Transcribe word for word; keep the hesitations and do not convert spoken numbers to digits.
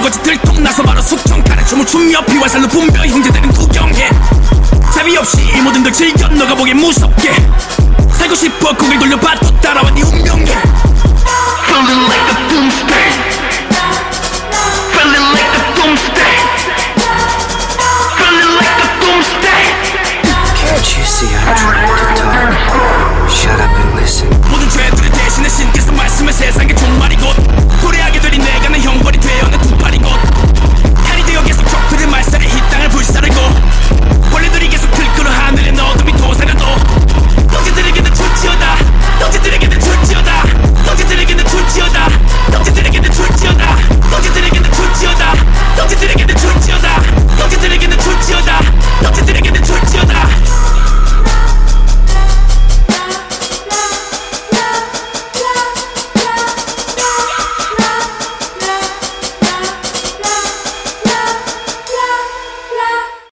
거짓 들통 나서 바로 숙청 가는 춤을 추며 피와살로 분별 형제들은 구경해 자비 없이 이 모든 걸 즐겨 너가 보기엔 무섭게 살고 싶어 고개를 돌려봐